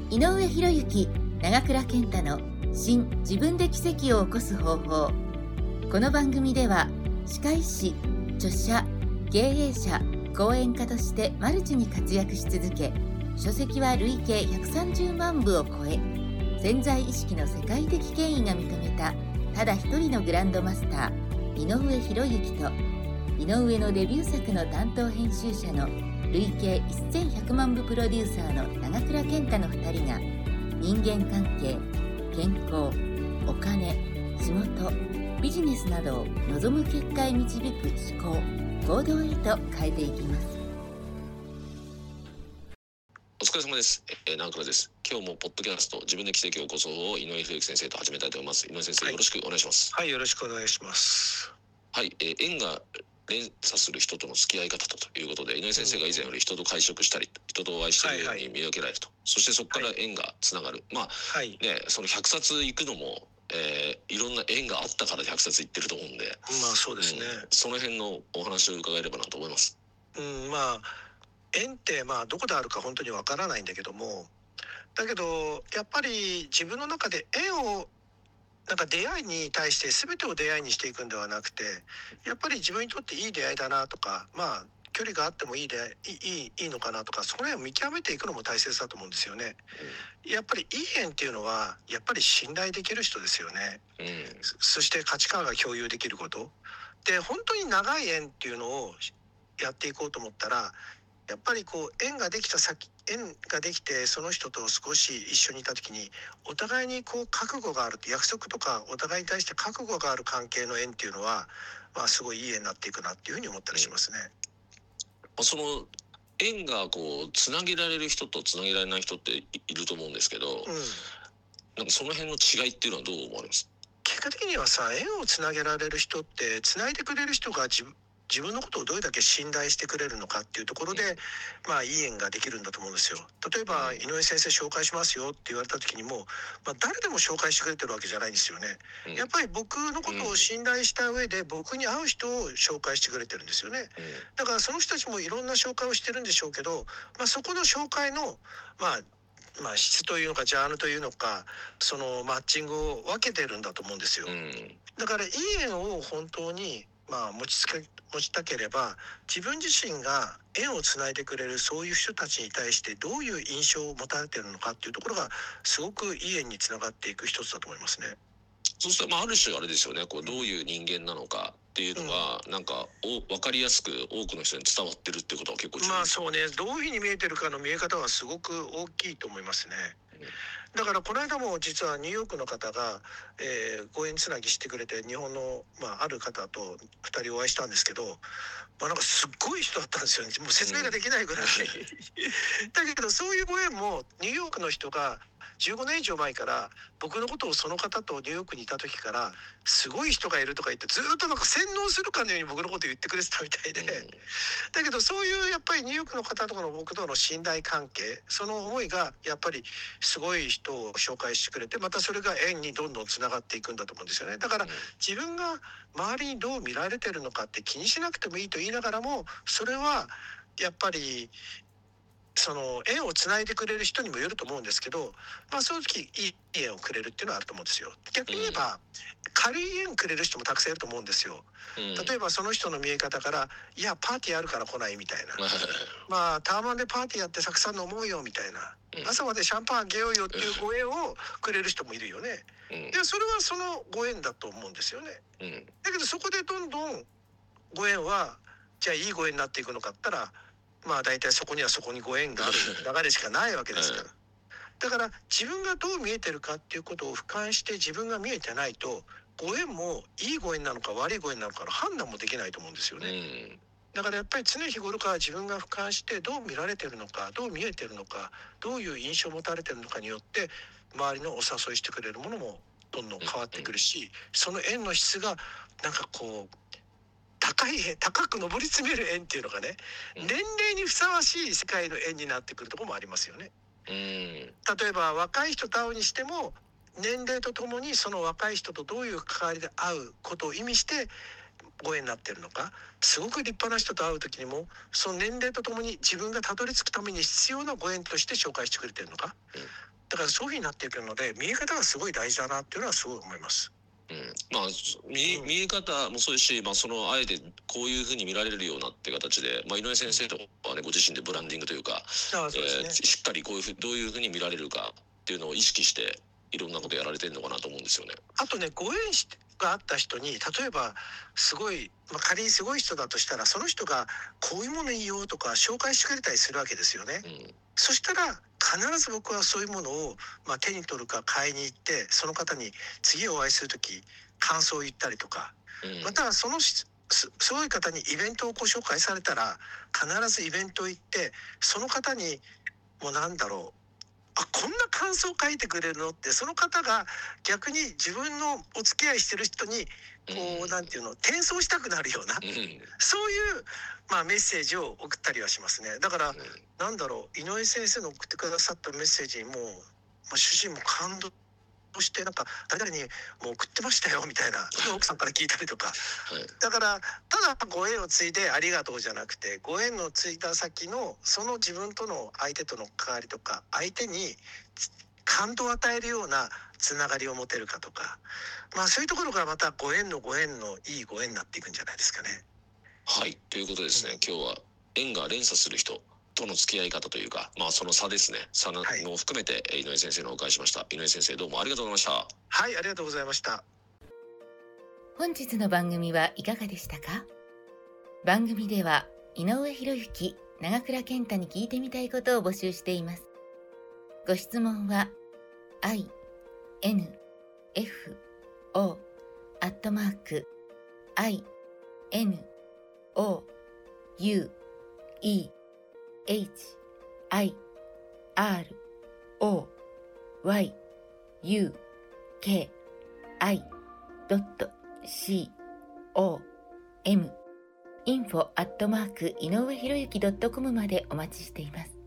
井上博之、長倉健太の新自分で奇跡を起こす方法。この番組では歯科医師、著者、経営者、講演家としてマルチに活躍し続け、書籍は累計130万部を超え、潜在意識の世界的権威が認めたただ一人のグランドマスター井上博之と、井上のデビュー作の担当編集者の累計1100万部プロデューサーの長倉健太の2人が、人間関係、健康、お金、仕事、ビジネスなどを望む結果へ導く思考、行動へと変えていきます。 お疲れ様です。長倉です。今日もポッドキャスト自分で奇跡を起こす方法を井上博之先生と始めたいと思います。井上先生、よろしくお願いします。 はい、よろしくお願いします。 はい、縁が連鎖する人との付き合い方ということで、井上先生が以前より人と会食したり、人とお会いしているように見受けられると、そしてそこから縁がつながる、その100冊行くのも、いろんな縁があったから100冊行ってると思うんで、 そうですね、 その辺のお話を伺えればなと思います。 縁ってどこであるか本当にわからないんだけども、だけどやっぱり自分の中で縁を出会いに対して全てを出会いにしていくんではなくて、やっぱり自分にとっていい出会いだなとか、距離があってもいいのかなとか、その辺を見極めていくのも大切だと思うんですよね。やっぱりいい縁っていうのはやっぱり信頼できる人ですよね。そして価値観が共有できることで、本当に長い縁っていうのをやっていこうと思ったら、やっぱり縁ができてその人と少し一緒にいた時に、お互いに覚悟があるって、約束とかお互いに対して覚悟がある関係の縁っていうのは、すごいいい縁になっていくなっていうふうに思ったりしますね。 その縁がつなげられる人とつなげられない人っていると思うんですけど、その辺の違いっていうのはどう思われます？ 結果的には縁をつなげられる人って、つないでくれる人が自分のことをどれだけ信頼してくれるのかっていうところで、いい縁ができるんだと思うんですよ。例えば、井上先生紹介しますよって言われた時にも、誰でも紹介してくれてるわけじゃないんですよね。やっぱり僕のことを信頼した上で、僕に合う人を紹介してくれてるんですよね。だからその人たちもいろんな紹介をしてるんでしょうけど、そこの紹介の質というのかジャンルというのか、そのマッチングを分けてるんだと思うんですよ。だからいい縁を本当に持ちたければ、自分自身が縁をつないでくれるそういう人たちに対してどういう印象を持たれているのかっていうところが、すごくいい縁につながっていく一つだと思いますね。 そうするとある種あれですよね、どういう人間なのかっていうのが、分かりやすく多くの人に伝わってるっていうことは結構重要です。 そうね、どういうふうに見えてるかの見え方はすごく大きいと思いますね。だからこの間も実はニューヨークの方が、ご縁つなぎしてくれて、日本の、ある方と2人お会いしたんですけど、すっごい人だったんですよね。もう説明ができないぐらい、だけどそういうご縁も、ニューヨークの人が15年以上前から僕のことを、その方とニューヨークにいた時からすごい人がいるとか言って、ずっと洗脳するかのように僕のことを言ってくれてたみたいで、だけどそういうやっぱりニューヨークの方とかの僕との信頼関係、その思いがやっぱりすごい人を紹介してくれて、またそれが縁にどんどんつながっていくんだと思うんですよね。だから自分が周りにどう見られてるのかって気にしなくてもいいと言いながらも、それはやっぱりその縁をつないでくれる人にもよると思うんですけど、その時いい縁をくれるっていうのはあると思うんですよ。逆に言えば、軽い縁くれる人もたくさんいると思うんですよ。例えばその人の見え方から、いやパーティーあるから来ないみたいな、タワマンでパーティーやってたくさん飲もうよみたいな、朝までシャンパンあげようよっていうご縁をくれる人もいるよね。でそれはそのご縁だと思うんですよね。だけどそこでどんどんご縁は、じゃあいいご縁になっていくのかって言ったら、大体そこにご縁がある流れしかないわけですから。だから自分がどう見えてるかっていうことを俯瞰して、自分が見えてないと、ご縁もいいご縁なのか悪いご縁なのかの判断もできないと思うんですよね。だからやっぱり常日頃から自分が俯瞰して、どう見られてるのか、どう見えてるのか、どういう印象を持たれてるのかによって、周りのお誘いしてくれるものもどんどん変わってくるし、その縁の質が高く上り詰める縁っていうのがね、年齢にふさわしい世界の縁になってくるところもありますよね。例えば若い人と会うにしても、年齢とともにその若い人とどういう関わりで会うことを意味してご縁になっているのか、すごく立派な人と会う時にも、その年齢とともに自分がたどり着くために必要なご縁として紹介してくれてるのか、 だからそういうふうになっていくので、見え方がすごい大事だなっていうのはすごい思います。 まあ見え方もそうですし、そのあえてこういうふうに見られるようなって形で、井上先生とはね、ご自身でブランディングというか、しっかりどういうふうに見られるかっていうのを意識していろんなことやられてるのかなと思うんですよね。 あとね、ご縁があった人に、例えばすごい、仮にすごい人だとしたら、その人がこういうものいいよとか紹介してくれたりするわけですよね。そしたら必ず僕はそういうものを、手に取るか買いに行って、その方に次お会いする時感想を言ったりとか、またはそのすごい方にイベントをご紹介されたら、必ずイベント行ってその方にもうこんな感想を書いてくれるのって、その方が逆に自分のお付き合いしてる人に転送したくなるような、そういうメッセージを送ったりはしますね。だから井上先生の送ってくださったメッセージにも主人も感動して誰々にもう送ってましたよみたいな奥さんから聞いたりとか、だからただご縁を継いでありがとうじゃなくて、ご縁の継いだ先のその自分との相手との関わりとか、相手に感動を与えるようなつながりを持てるかとか、そういうところからまたご縁のいいご縁になっていくんじゃないですかね。 はい、ということですね。今日は縁が連鎖する人との付き合い方というか、その差ですね、差も含めて井上先生のお伺いしました。井上先生、どうもありがとうございました。 はい、ありがとうございました。 本日の番組はいかがでしたか？番組では井上博之、長倉健太に聞いてみたいことを募集しています。ご質問は info@inoue-hiruyuki.com までお待ちしています。